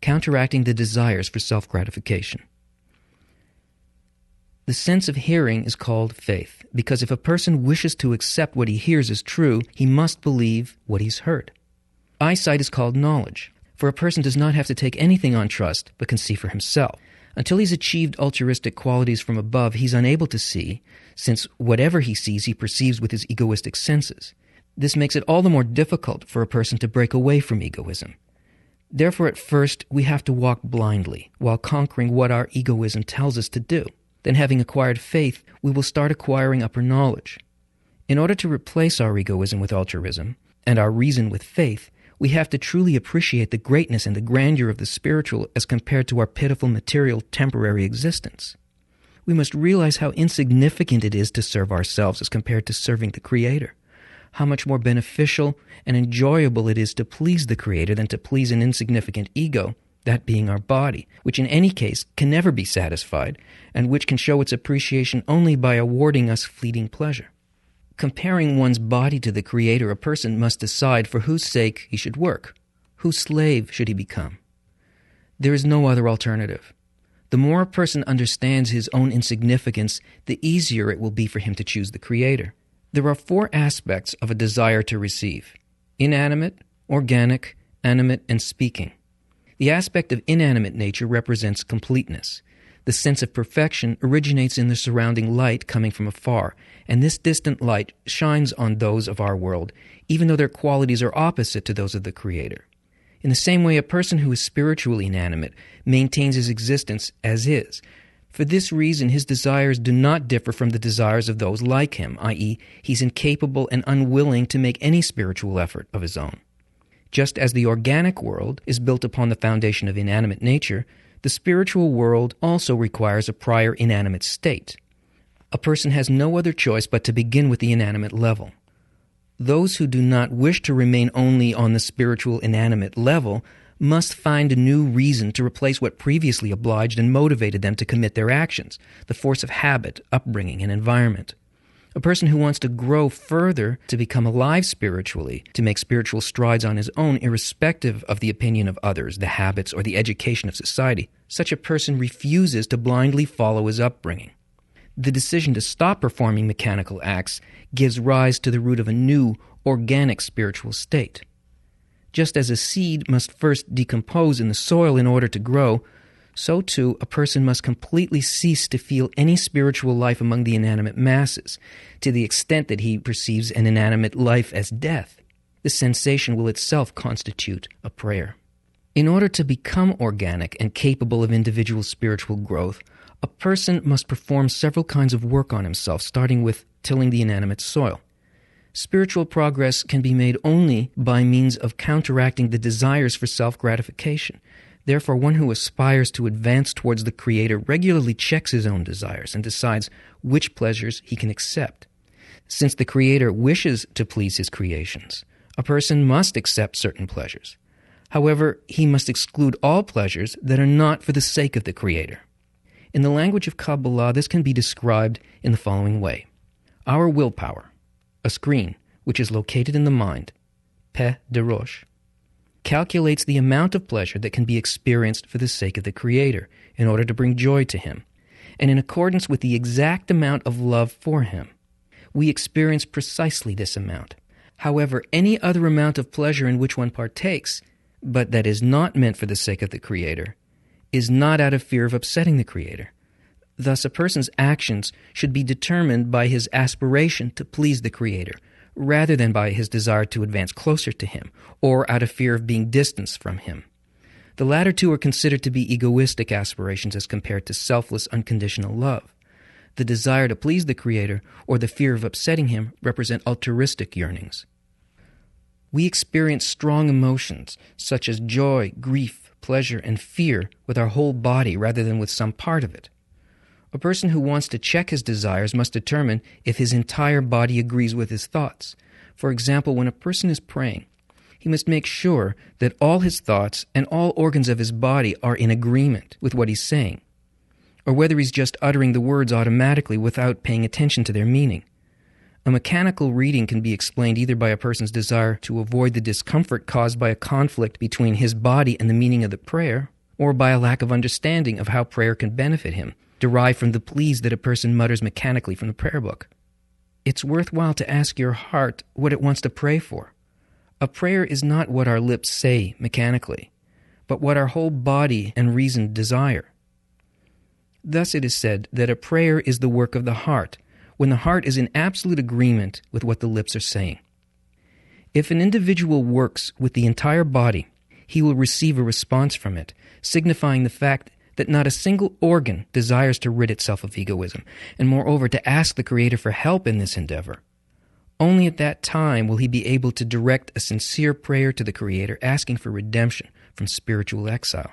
counteracting the desires for self-gratification. The sense of hearing is called faith, because if a person wishes to accept what he hears as true, he must believe what he's heard. Eyesight is called knowledge, for a person does not have to take anything on trust, but can see for himself. Until he's achieved altruistic qualities from above, he's unable to see, since whatever he sees he perceives with his egoistic senses. This makes it all the more difficult for a person to break away from egoism. Therefore, at first, we have to walk blindly, while conquering what our egoism tells us to do. Then, having acquired faith, we will start acquiring upper knowledge. In order to replace our egoism with altruism, and our reason with faith, we have to truly appreciate the greatness and the grandeur of the spiritual as compared to our pitiful material temporary existence. We must realize how insignificant it is to serve ourselves as compared to serving the Creator, how much more beneficial and enjoyable it is to please the Creator than to please an insignificant ego, that being our body, which in any case can never be satisfied, and which can show its appreciation only by awarding us fleeting pleasure. Comparing one's body to the Creator, a person must decide for whose sake he should work, whose slave should he become. There is no other alternative. The more a person understands his own insignificance, the easier it will be for him to choose the Creator. There are 4 aspects of a desire to receive: inanimate, organic, animate, and speaking. The aspect of inanimate nature represents completeness. The sense of perfection originates in the surrounding light coming from afar, and this distant light shines on those of our world, even though their qualities are opposite to those of the Creator. In the same way, a person who is spiritually inanimate maintains his existence as is. For this reason, his desires do not differ from the desires of those like him, i.e., he's incapable and unwilling to make any spiritual effort of his own. Just as the organic world is built upon the foundation of inanimate nature, the spiritual world also requires a prior inanimate state. A person has no other choice but to begin with the inanimate level. Those who do not wish to remain only on the spiritual inanimate level must find a new reason to replace what previously obliged and motivated them to commit their actions, the force of habit, upbringing, and environment. A person who wants to grow further, to become alive spiritually, to make spiritual strides on his own, irrespective of the opinion of others, the habits, or the education of society, such a person refuses to blindly follow his upbringing. The decision to stop performing mechanical acts gives rise to the root of a new, organic spiritual state. Just as a seed must first decompose in the soil in order to grow, so too a person must completely cease to feel any spiritual life among the inanimate masses, to the extent that he perceives an inanimate life as death. This sensation will itself constitute a prayer. In order to become organic and capable of individual spiritual growth, a person must perform several kinds of work on himself, starting with tilling the inanimate soil. Spiritual progress can be made only by means of counteracting the desires for self-gratification. Therefore, one who aspires to advance towards the Creator regularly checks his own desires and decides which pleasures he can accept. Since the Creator wishes to please his creations, a person must accept certain pleasures. However, he must exclude all pleasures that are not for the sake of the Creator. In the language of Kabbalah, this can be described in the following way. Our willpower, a screen which is located in the mind, Peh Derosh, calculates the amount of pleasure that can be experienced for the sake of the Creator in order to bring joy to Him, and in accordance with the exact amount of love for Him. We experience precisely this amount. However, any other amount of pleasure in which one partakes, but that is not meant for the sake of the Creator, is not out of fear of upsetting the Creator. Thus, a person's actions should be determined by his aspiration to please the Creator, rather than by his desire to advance closer to Him, or out of fear of being distanced from Him. The latter two are considered to be egoistic aspirations as compared to selfless, unconditional love. The desire to please the Creator, or the fear of upsetting Him, represent altruistic yearnings. We experience strong emotions, such as joy, grief, pleasure, and fear, with our whole body rather than with some part of it. A person who wants to check his desires must determine if his entire body agrees with his thoughts. For example, when a person is praying, he must make sure that all his thoughts and all organs of his body are in agreement with what he's saying, or whether he's just uttering the words automatically without paying attention to their meaning. A mechanical reading can be explained either by a person's desire to avoid the discomfort caused by a conflict between his body and the meaning of the prayer, or by a lack of understanding of how prayer can benefit him, derived from the pleas that a person mutters mechanically from the prayer book. It's worthwhile to ask your heart what it wants to pray for. A prayer is not what our lips say mechanically, but what our whole body and reason desire. Thus it is said that a prayer is the work of the heart, when the heart is in absolute agreement with what the lips are saying. If an individual works with the entire body, he will receive a response from it, signifying the fact that not a single organ desires to rid itself of egoism, and moreover to ask the Creator for help in this endeavor. Only at that time will he be able to direct a sincere prayer to the Creator, asking for redemption from spiritual exile.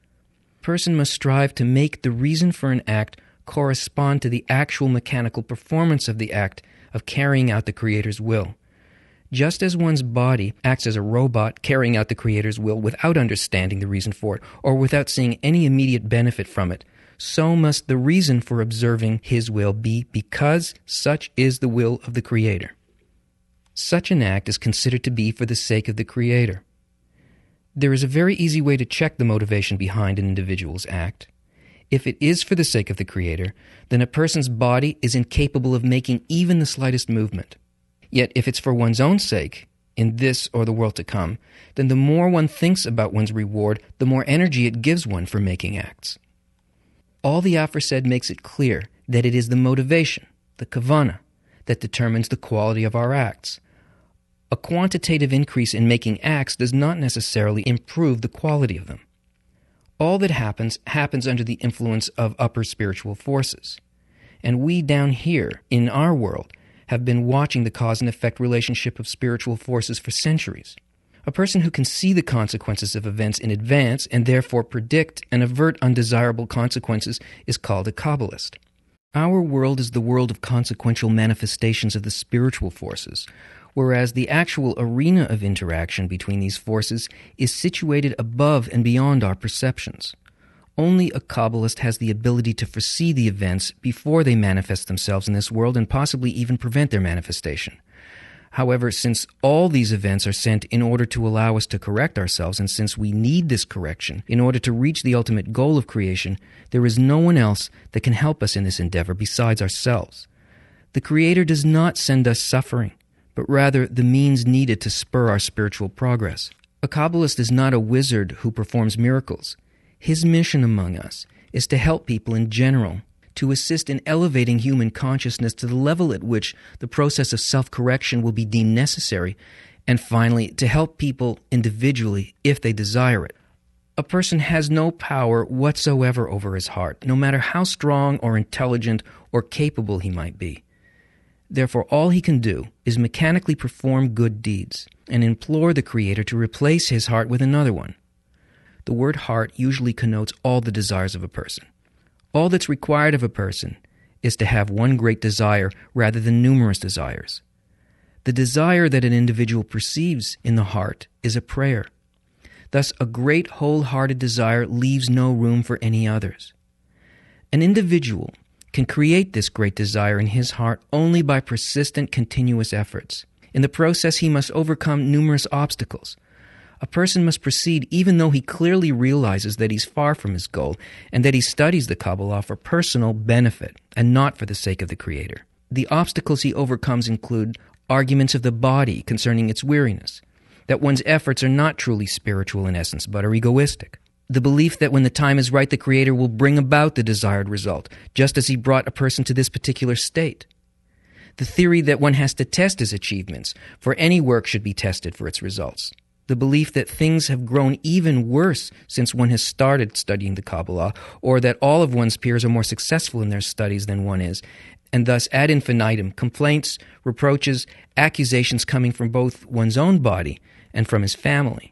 A person must strive to make the reason for an act correspond to the actual mechanical performance of the act of carrying out the Creator's will. Just as one's body acts as a robot carrying out the Creator's will without understanding the reason for it, or without seeing any immediate benefit from it, so must the reason for observing His will be because such is the will of the Creator. Such an act is considered to be for the sake of the Creator. There is a very easy way to check the motivation behind an individual's act. If it is for the sake of the Creator, then a person's body is incapable of making even the slightest movement. Yet if it's for one's own sake, in this or the world to come, then the more one thinks about one's reward, the more energy it gives one for making acts. All the aforesaid makes it clear that it is the motivation, the kavanah, that determines the quality of our acts. A quantitative increase in making acts does not necessarily improve the quality of them. All that happens under the influence of upper spiritual forces. And we down here, in our world, have been watching the cause and effect relationship of spiritual forces for centuries. A person who can see the consequences of events in advance and therefore predict and avert undesirable consequences is called a Kabbalist. Our world is the world of consequential manifestations of the spiritual forces, whereas the actual arena of interaction between these forces is situated above and beyond our perceptions. Only a Kabbalist has the ability to foresee the events before they manifest themselves in this world and possibly even prevent their manifestation. However, since all these events are sent in order to allow us to correct ourselves, and since we need this correction in order to reach the ultimate goal of creation, there is no one else that can help us in this endeavor besides ourselves. The Creator does not send us suffering, but rather the means needed to spur our spiritual progress. A Kabbalist is not a wizard who performs miracles. His mission among us is to help people in general, to assist in elevating human consciousness to the level at which the process of self-correction will be deemed necessary, and finally, to help people individually if they desire it. A person has no power whatsoever over his heart, no matter how strong or intelligent or capable he might be. Therefore, all he can do is mechanically perform good deeds and implore the Creator to replace his heart with another one. The word heart usually connotes all the desires of a person. All that's required of a person is to have one great desire rather than numerous desires. The desire that an individual perceives in the heart is a prayer. Thus, a great wholehearted desire leaves no room for any others. An individual can create this great desire in his heart only by persistent, continuous efforts. In the process, he must overcome numerous obstacles. A person must proceed even though he clearly realizes that he's far from his goal and that he studies the Kabbalah for personal benefit and not for the sake of the Creator. The obstacles he overcomes include arguments of the body concerning its weariness, that one's efforts are not truly spiritual in essence but are egoistic, the belief that when the time is right the Creator will bring about the desired result, just as He brought a person to this particular state, the theory that one has to test his achievements, for any work should be tested for its results, the belief that things have grown even worse since one has started studying the Kabbalah, or that all of one's peers are more successful in their studies than one is, and thus ad infinitum, complaints, reproaches, accusations coming from both one's own body and from his family.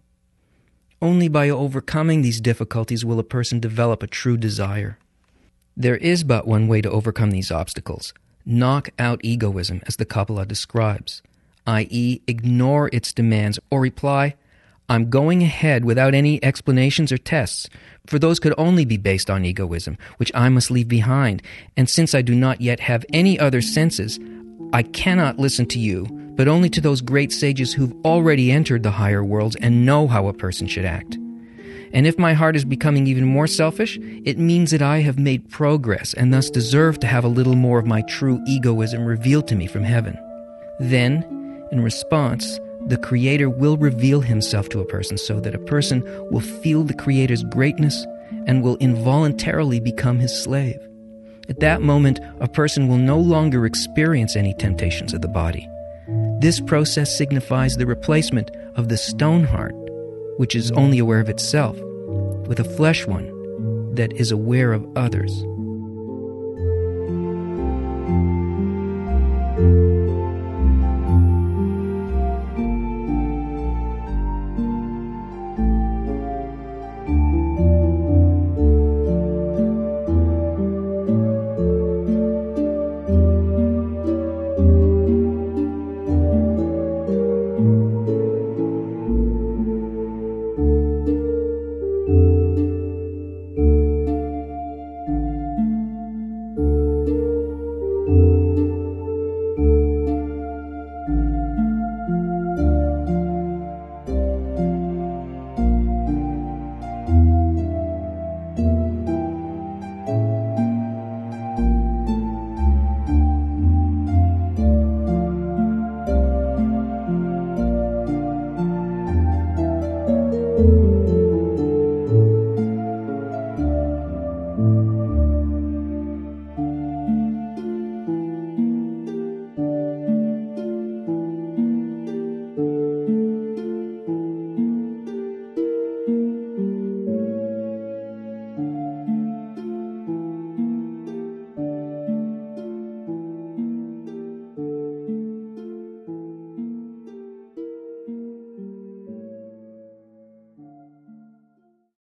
Only by overcoming these difficulties will a person develop a true desire. There is but one way to overcome these obstacles. Knock out egoism, as the Kabbalah describes, i.e., ignore its demands, or reply, I'm going ahead without any explanations or tests, for those could only be based on egoism, which I must leave behind, and since I do not yet have any other senses, I cannot listen to you, but only to those great sages who've already entered the higher worlds and know how a person should act. And if my heart is becoming even more selfish, it means that I have made progress and thus deserve to have a little more of my true egoism revealed to me from heaven. Then, in response, the Creator will reveal himself to a person so that a person will feel the Creator's greatness and will involuntarily become his slave. At that moment, a person will no longer experience any temptations of the body. This process signifies the replacement of the stone heart, which is only aware of itself, with a flesh one that is aware of others.